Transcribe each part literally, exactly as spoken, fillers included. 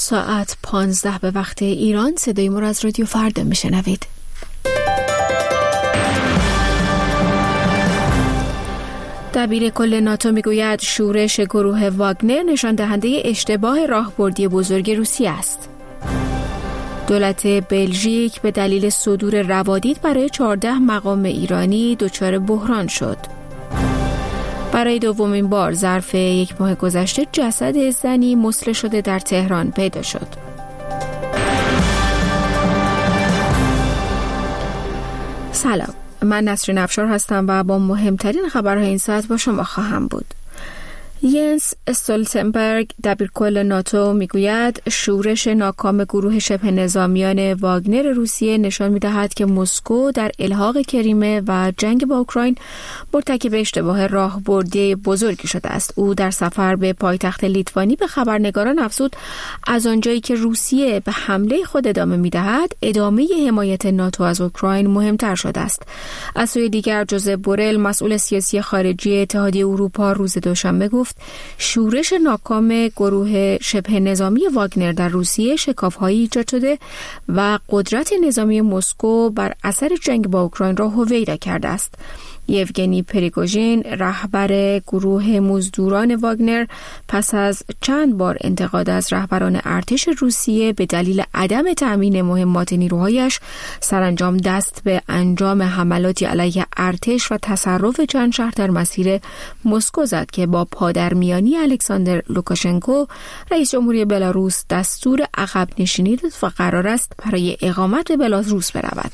ساعت پانزده به وقت ایران. صدای ما را از رادیو فردا میشنوید. دبیر کل ناتو میگوید شورش گروه واگنر نشان دهنده اشتباه راهبردی بزرگ روسیه است. دولت بلژیک به دلیل صدور روادید برای چهارده مقام ایرانی دچار بحران شد. برای دومین بار ظرف یک ماه گذشته جسد زنی مسلح شده در تهران پیدا شد. سلام، من نسرین افشار هستم و با مهمترین خبرهای این ساعت با شما خواهم بود. ینس استولتنبرگ دبیرکل ناتو میگوید شورش ناکام گروه شبه نظامیان واگنر روسیه نشان میدهد که مسکو در الحاق کریمه و جنگ با اوکراین مرتکب اشتباه راهبردی بزرگی شده است. او در سفر به پایتخت لیتوانی به خبرنگاران افزود از آنجایی که روسیه به حمله خود ادامه میدهد، ادامه حمایت ناتو از اوکراین مهمتر شده است. از سوی دیگر جوزپ بورل مسئول سیاسی خارجی اتحادیه اروپا روز دوشنبه گفت شورش ناکام گروه شبه نظامی واگنر در روسیه شکاف‌هایی ایجاد شده و قدرت نظامی مسکو بر اثر جنگ با اوکراین را هویدا کرده است. یوگنی پریگوژین رهبر گروه مزدوران واگنر پس از چند بار انتقاد از رهبران ارتش روسیه به دلیل عدم تأمین مهمات نیروهایش سرانجام دست به انجام حملاتی علیه ارتش و تصرف چند شهر در مسیر مسکو زد که با پادرمیانی الکساندر لوکاشنکو رئیس جمهوری بلاروس دستور عقب نشینی داد و قرار است برای اقامت به بلاروس برود.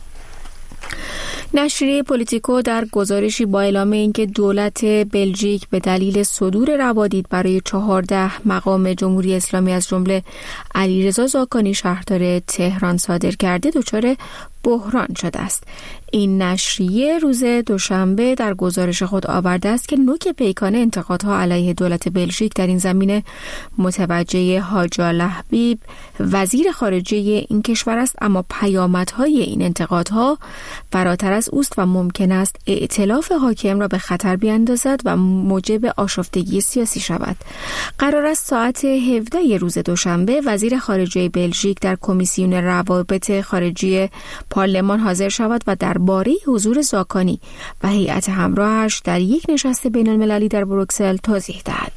نشریه پولیتیکو در گزارشی با اعلام اینکه دولت بلژیک به دلیل صدور روادید برای چهارده مقام جمهوری اسلامی از جمله علیرضا زاکانی شهردار تهران صادر کرده دچار بحران شده است. این نشریه روز دوشنبه در گزارش خود آورده است که نوک پیکان انتقادها علیه دولت بلژیک در این زمینه متوجه حاج لحبیب وزیر خارجه این کشور است، اما پیامدهای این انتقادها فراتر از اوست و ممکن است ائتلاف حاکم را به خطر بیاندازد و موجب آشفتگی سیاسی شود. قرار است ساعت هفده روز دوشنبه وزیر خارجه بلژیک در کمیسیون روابط خارجی پارلمان حاضر شود و درباره حضور زاکانی و هیئت همراهش در یک نشست بین المللی در بروکسل توضیح دهد.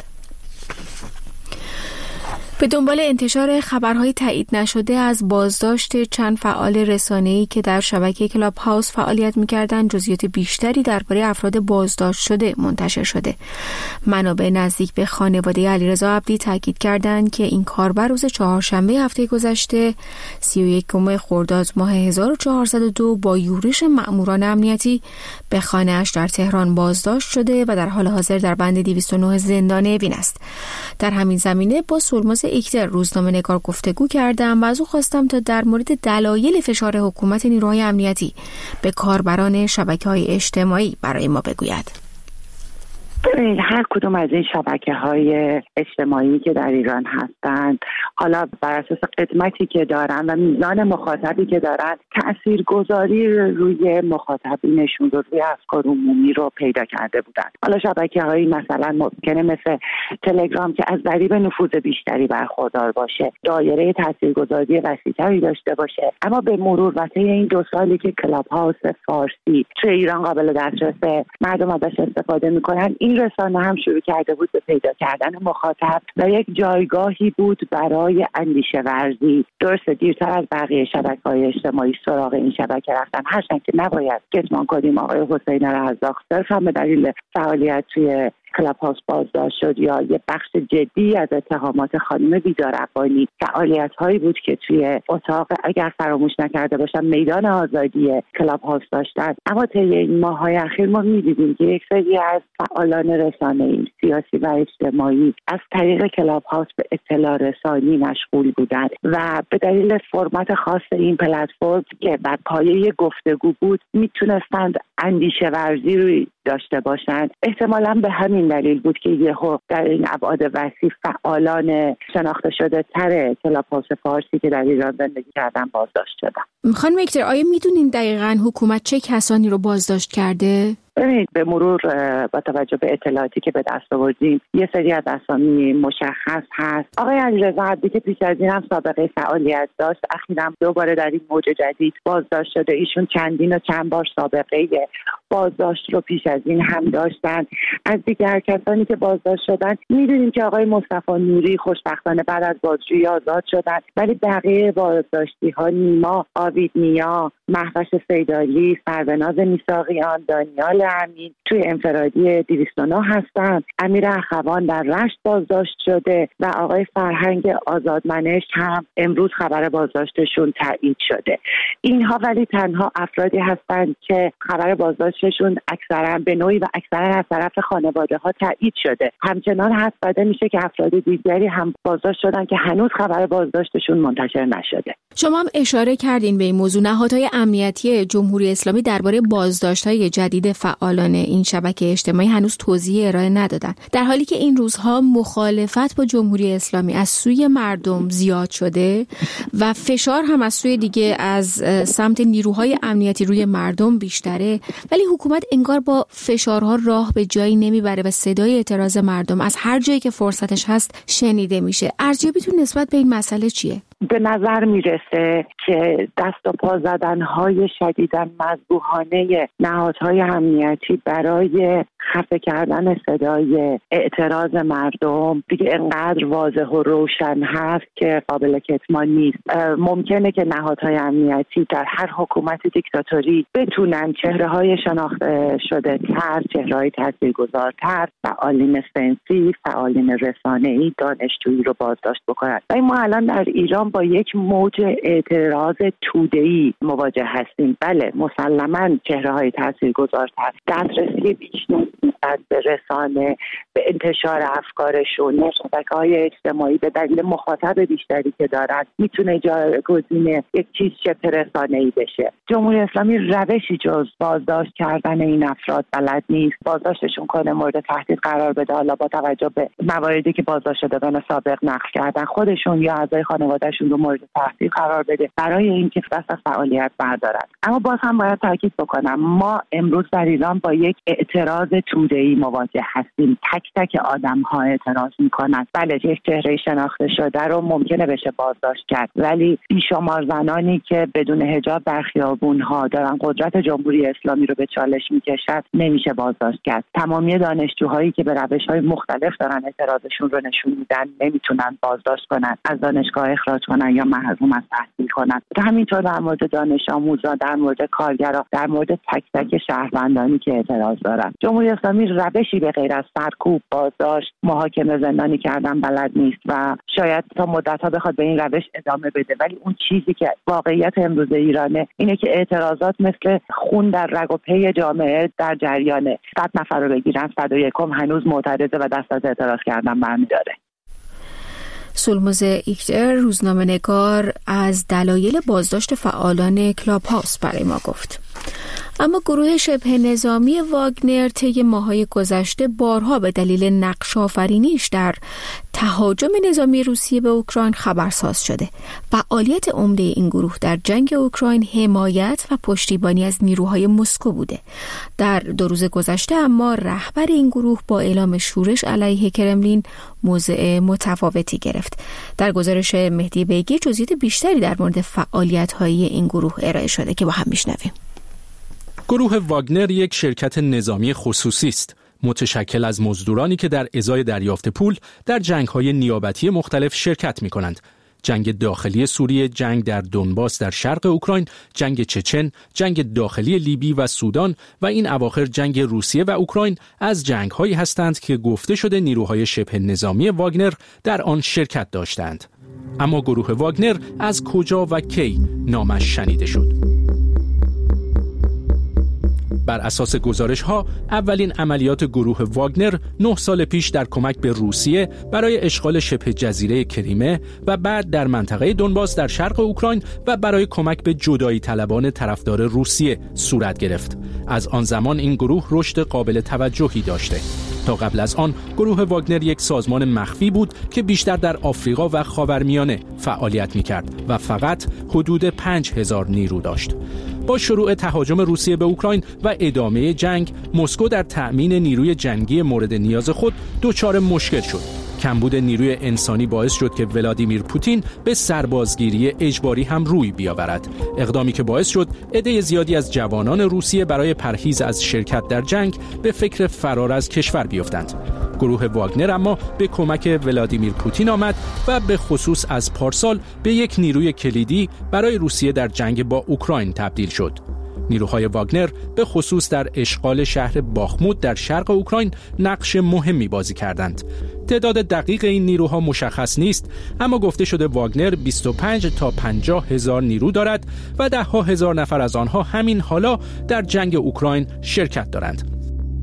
به دنبال انتشار خبرهای تایید نشده از بازداشت چند فعال رسانه‌ای که در شبکه کلاب هاوس فعالیت می‌کردند، جزئیات بیشتری درباره افراد بازداشت شده منتشر شده. منابع نزدیک به خانواده علیرضا عبدی تاکید کردند که این کاربر روز چهارشنبه هفته گذشته سی و یکم خرداد ماه هزار و چهارصد و دو با یورش مأموران امنیتی به خانه‌اش در تهران بازداشت شده و در حال حاضر در بند دویست و نه زندان اوین است. در همین زمینه با سرمز اکتر روزنامه نگار گفتگو کردم و از او خواستم تا در مورد دلایل فشار حکومت نیروهای امنیتی به کاربران شبکه‌های اجتماعی برای ما بگوید. ببینید، هر کدوم از این شبکه‌های اجتماعی که در ایران هستند، حالا بر اساس قدمتی که دارن و میزان مخاطبی که دارن، تاثیرگذاری روی مخاطبینشون رو، روی افکار عمومی رو پیدا کرده بودن. حالا شبکه‌هایی مثلا ممکنه مثل تلگرام که از ضریب نفوذ بیشتری برخوردار باشه، دایره تاثیرگذاری وسیع‌تری داشته باشه، اما به مرور و طی این دو سالی که کلاب هاوس فارسی توی ایران قابل دسترس مردم ازش استفاده می‌کنن، این رسانه هم شروع کرده بود به پیدا کردن مخاطب و یک جایگاهی بود برای اندیشه ورزی. درسته دیرتر از بقیه شبکه‌های اجتماعی سراغ این شبکه رفتن، هرچند که نباید کتمان کنیم آقای حسین رزاق صرف هم به دلیل فعالیت توی کلاب هاوس بازداشت شد یا یه بخش جدی از اتهامات خانم بیدار عبانی فعالیت هایی بود که توی اتاق، اگر فراموش نکرده باشم، میدان آزادی کلاب هاوس داشتن. اما طی این ماه‌های اخیر ما می‌دیدیم که یک سری از فعالان رسانه‌ای سیاسی و اجتماعی از طریق کلاب هاوس به اطلاع رسانی مشغول بودند و به دلیل فرمت خاص این پلتفرم که بر پایه گفتگو بود میتونستند اندیشه ورزی روی داشته باشند. احتمالاً به همین دلیل بود که یهو در این ابعاد وسیع فعالان شناخته شده تر کلاب هاوس فارسی که در ایران زندگی کردن بازداشت شدن. خانم اکتر، آیا میدونین دقیقاً حکومت چه کسانی رو بازداشت کرده؟ ببینید به مرور با توجه به اطلاعاتی که به دست آوردیم یه سری از اسامی مشخص هست. آقای علیرضا عبدی که پیش از این هم سابقه فعالیت داشت، اخیراً دوباره در این موج جدید بازداشت شده. ایشون چندین و چند بار سابقه بازداشت رو پیش از این هم داشتن. از دیگر کسانی که بازداشت شدن میدونیم که آقای مصطفی نوری خوشبختانه بعد از بازجویی آزاد شدن، ولی بقیه بازداشتی ها نیما آویدنیا، مهوش سیدالی، سروناز میثاقیان، دانیال امین توی انفرادی دویست و نه هستند. امیر اخوان در رشت بازداشت شده و آقای فرهنگ آزادمنش هم امروز خبر بازداشتشون تایید شده. اینها ولی تنها افرادی هستند که خبر بازداشتشون اکثرا به نوعی و اکثرا از طرف خانواده ها تایید شده. همچنان حدس زده میشه که افراد دیگری هم بازداشت شدن که هنوز خبر بازداشتشون منتشر نشده. شما هم اشاره کردین به این موضوع. نهادهای امنیتی جمهوری اسلامی درباره بازداشت‌های جدید فعالان این شبکه اجتماعی هنوز توضیح ارائه ندادن، در حالی که این روزها مخالفت با جمهوری اسلامی از سوی مردم زیاد شده و فشار هم از سوی دیگه از سمت نیروهای امنیتی روی مردم بیشتره، ولی حکومت انگار با فشارها راه به جایی نمیبره و صدای اعتراض مردم از هر جایی که فرصتش هست شنیده میشه. ارزیابیتون نسبت به این مسئله چیه؟ به نظر میرسه که دست و پا زدن‌های شدیداً مذبوحانه نهادهای امنیتی برای خفه کردن صدای اعتراض مردم دیگه انقدر واضح و روشن هست که قابل کتمان نیست. ممکنه که نهادهای امنیتی در هر حکومت دیکتاتوری بتونن چهره‌های شناخته شده تر، چهره‌های تاثیرگذارتر، فعالین سنفی، فعالین رسانه‌ای، دانشجویی رو بازداشت بکنن. و ما الان در ایران با یک موج اعتراض توده‌ای مواجه هستیم. بله مسلماً چهره‌های تاثیرگذارتر دسترسی بیشتر به رسانه، به انتشار افکارشون، شبکه‌های اجتماعی به دلیل مخاطب بیشتری که دارن میتونه جایگزین یک چیز شبه رسانه‌ای بشه. جمهوری اسلامی روشی جز بازداشت کردن این افراد بلد نیست. بازداشتشون کنه، مورد تهدید قرار بده، حالا با توجه به مواردی که بازداشت شدگان سابق نقل کردن خودشون یا اعضای خانواده‌شون رو مورد تهدید قرار بده برای اینکه دست از فعالیت بردارن. اما باز هم باید تاکید بکنم ما امروز در ایران با یک اعتراض توده‌ای مواجه هستیم. تک تک آدم‌ها اعتراض می‌کنن. بله یک چهره شناخته شده رو ممکنه بشه بازداشت کرد، ولی بیشمار زنانی که بدون حجاب در خیابون‌ها دارن قدرت جمهوری اسلامی رو به چالش می‌کشن نمیشه بازداشت کرد. تمامی دانشجوهایی که به روش‌های مختلف دارن اعتراضشون رو نشون میدن نمیتونن بازداشت کنن، از دانشگاه اخراج کنن یا محروم از تحصیل کنن. همینطور در مورد دانش آموزان، در مورد کارگران، در مورد تک تک شهروندانی که اعتراض دارن. جمهوری اسلامی روشی به غیر از سرکوب، بازداشت، محاکمه، زندانی کردن بلد نیست و شاید تا مدت‌ها بخواد به این روش ادامه بده، ولی اون چیزی که واقعیت امروز ایرانه اینه که اعتراضات مثل خون در رگ و پی جامعه در جریانه. صد نفر رو بگیرن صد و یکم هنوز معترضه و دست از اعتراض کردن برمی‌داره. سولموز ایکتر روزنامه‌نگار از دلایل بازداشت فعالان کلاب هاوس برای ما گفت. اما گروه شبه نظامی واگنر طی ماه‌های گذشته بارها به دلیل نقش آفرینیش در تهاجم نظامی روسیه به اوکراین خبرساز شده. فعالیت عمده این گروه در جنگ اوکراین حمایت و پشتیبانی از نیروهای مسکو بوده. در دو روز گذشته اما رهبر این گروه با اعلام شورش علیه کرملین موضع متفاوتی گرفت. در گزارش مهدی بیگی جزئیات بیشتری در مورد فعالیت‌های این گروه ارائه شده که با هم میشنویم. گروه واگنر یک شرکت نظامی خصوصی است، متشکل از مزدورانی که در ازای دریافت پول در جنگ‌های نیابتی مختلف شرکت می‌کنند. جنگ داخلی سوریه، جنگ در دونباس در شرق اوکراین، جنگ چچن، جنگ داخلی لیبی و سودان و این اواخر جنگ روسیه و اوکراین از جنگ‌هایی هستند که گفته شده نیروهای شبه نظامی واگنر در آن شرکت داشتند. اما گروه واگنر از کجا و کی نامش شنیده شد؟ بر اساس گزارش‌ها اولین عملیات گروه واگنر نه سال پیش در کمک به روسیه برای اشغال شبه جزیره کریمه و بعد در منطقه دونباس در شرق اوکراین و برای کمک به جدایی طلبان طرفدار روسیه صورت گرفت. از آن زمان این گروه رشد قابل توجهی داشته. تا قبل از آن گروه واگنر یک سازمان مخفی بود که بیشتر در آفریقا و خاورمیانه فعالیت می‌کرد و فقط حدود پنج هزار نیرو داشت. با شروع تهاجم روسیه به اوکراین و ادامه جنگ، مسکو در تأمین نیروی جنگی مورد نیاز خود دچار مشکل شد. کمبود نیروی انسانی باعث شد که ولادیمیر پوتین به سربازگیری اجباری هم روی بیاورد. اقدامی که باعث شد عده زیادی از جوانان روسیه برای پرهیز از شرکت در جنگ به فکر فرار از کشور بیفتند. گروه واگنر اما به کمک ولادیمیر پوتین آمد و به خصوص از پارسال به یک نیروی کلیدی برای روسیه در جنگ با اوکراین تبدیل شد. نیروهای واگنر به خصوص در اشغال شهر باخموت در شرق اوکراین نقش مهمی بازی کردند. تعداد دقیق این نیروها مشخص نیست، اما گفته شده واگنر بیست و پنج تا پنجاه هزار نیرو دارد و ده ها هزار نفر از آنها همین حالا در جنگ اوکراین شرکت دارند.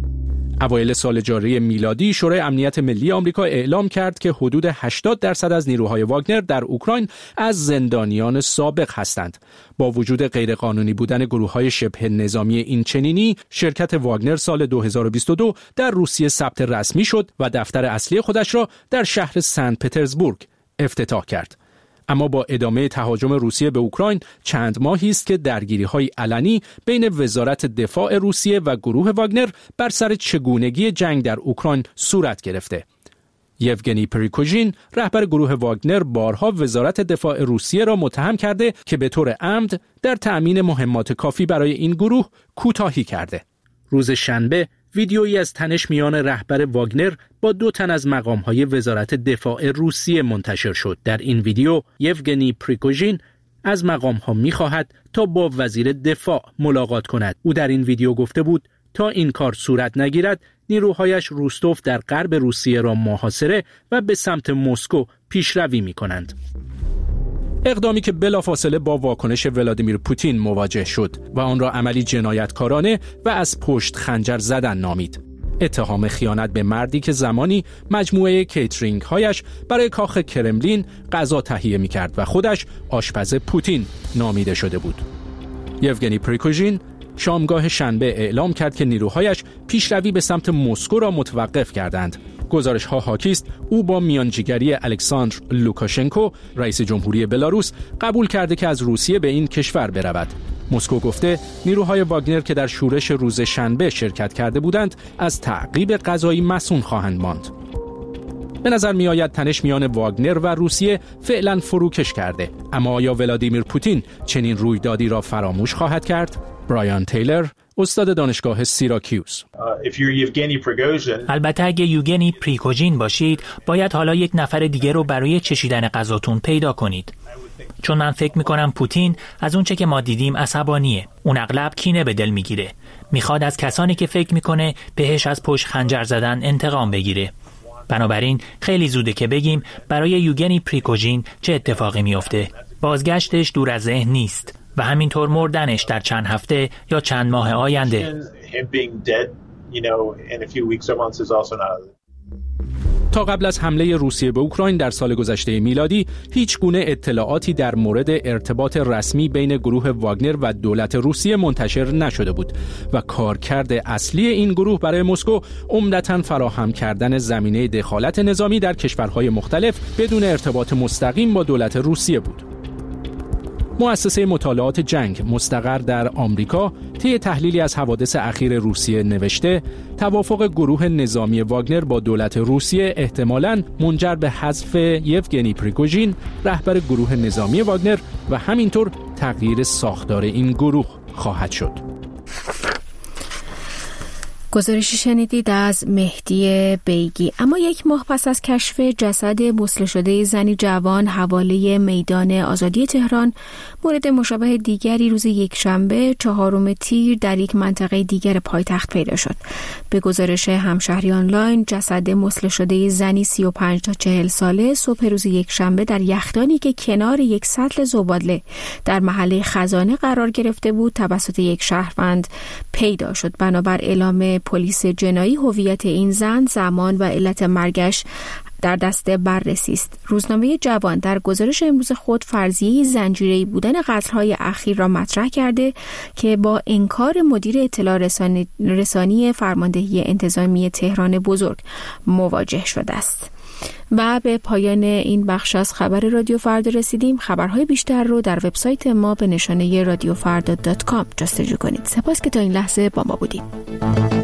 اوایل سال جاری میلادی شورای امنیت ملی آمریکا اعلام کرد که حدود هشتاد درصد از نیروهای واگنر در اوکراین از زندانیان سابق هستند. با وجود غیرقانونی بودن گروه‌های شبه نظامی این چنینی، شرکت واگنر سال دو هزار و بیست و دو در روسیه ثبت رسمی شد و دفتر اصلی خودش را در شهر سنت پترزبورگ افتتاح کرد. اما با ادامه تهاجم روسیه به اوکراین چند ماهی است که درگیری‌های علنی بین وزارت دفاع روسیه و گروه واگنر بر سر چگونگی جنگ در اوکراین صورت گرفته. یوگنی پریگوژین، رهبر گروه واگنر، بارها وزارت دفاع روسیه را متهم کرده که به طور عمد در تأمین مهمات کافی برای این گروه کوتاهی کرده. روز شنبه ویدیویی از تنش میان رهبر واگنر با دو تن از مقام‌های وزارت دفاع روسیه منتشر شد. در این ویدیو یوگنی پریگوژین از مقام‌ها می‌خواهد تا با وزیر دفاع ملاقات کند. او در این ویدیو گفته بود تا این کار صورت نگیرد، نیروهایش روستوف در غرب روسیه را محاصره و به سمت مسکو پیشروی می‌کنند. اقدامی که بلافاصله با واکنش ولادیمیر پوتین مواجه شد و آن را عملی جنایتکارانه و از پشت خنجر زدن نامید. اتهام خیانت به مردی که زمانی مجموعه کیترینگ هایش برای کاخ کرملین غذا تهیه می‌کرد و خودش آشپز پوتین نامیده شده بود. یوگنی پریگوژین شامگاه شنبه اعلام کرد که نیروهایش پیشروی به سمت مسکو را متوقف کردند. گزارش ها حاکی است او با میانجیگری الکساندر لوکاشنکو، رئیس جمهوری بلاروس، قبول کرده که از روسیه به این کشور برود. مسکو گفته نیروهای واگنر که در شورش روز شنبه شرکت کرده بودند از تعقیب قضایی مصون خواهند ماند. به نظر می آید تنش میان واگنر و روسیه فعلا فروکش کرده، اما آیا ولادیمیر پوتین چنین رویدادی را فراموش خواهد کرد؟ برایان تیلر، استاد دانشگاه سیراکیوس: البته اگه یوگنی پریگوژین باشید، باید حالا یک نفر دیگه رو برای چشیدن غذاتون پیدا کنید. چون من فکر میکنم پوتین از اون چه که ما دیدیم عصبانیه. اون اغلب کینه به دل میگیره. میخواد از کسانی که فکر میکنه بهش از پشت خنجر زدن انتقام بگیره. بنابراین خیلی زوده که بگیم برای یوگنی پریگوژین چه اتفاقی میفته. بازگشتش دور از ذهن نیست و همینطور مردنش در چند هفته یا چند ماه آینده. تا قبل از حمله روسیه به اوکراین در سال گذشته میلادی هیچ گونه اطلاعاتی در مورد ارتباط رسمی بین گروه واگنر و دولت روسیه منتشر نشده بود و کارکرد اصلی این گروه برای مسکو عمدتاً فراهم کردن زمینه دخالت نظامی در کشورهای مختلف بدون ارتباط مستقیم با دولت روسیه بود. مؤسسه مطالعات جنگ مستقر در آمریکا طی تحلیلی از حوادث اخیر روسیه نوشته توافق گروه نظامی واگنر با دولت روسیه احتمالاً منجر به حذف یوگنی پریگوژین، رهبر گروه نظامی واگنر، و همینطور تغییر ساختار این گروه خواهد شد. گزارشی شنیدید از مهدی بیگی. اما یک ماه پس از کشف جسد مسلح شده زنی جوان حواله میدان آزادی تهران، مورد مشابه دیگری روز یکشنبه چهارم تیر در یک منطقه دیگر پایتخت پیدا شد. به گزارش همشهری آنلاین، جسد مسلح شده زنی سی و پنج تا چهل ساله صبح روز یکشنبه در یخدانی که کنار یک سطل زباله در محله خزانه قرار گرفته بود توسط یک شهروند پیدا شد. بنابر اعلام پلیس جنایی، هویت این زن، زمان و علت مرگش در دست بررسی است. روزنامه جوان در گزارش امروز خود فرضیه زنجیره‌ای بودن قتل‌های اخیر را مطرح کرده که با انکار مدیر اطلاع رسانی, رسانی فرماندهی انتظامی تهران بزرگ مواجه شده است. و به پایان این بخش از خبر رادیو فردا رسیدیم. خبرهای بیشتر رو در وبسایت ما به نشانه رادیو فردا دات کام جستجو کنید. سپاس که تا این لحظه با ما بودید.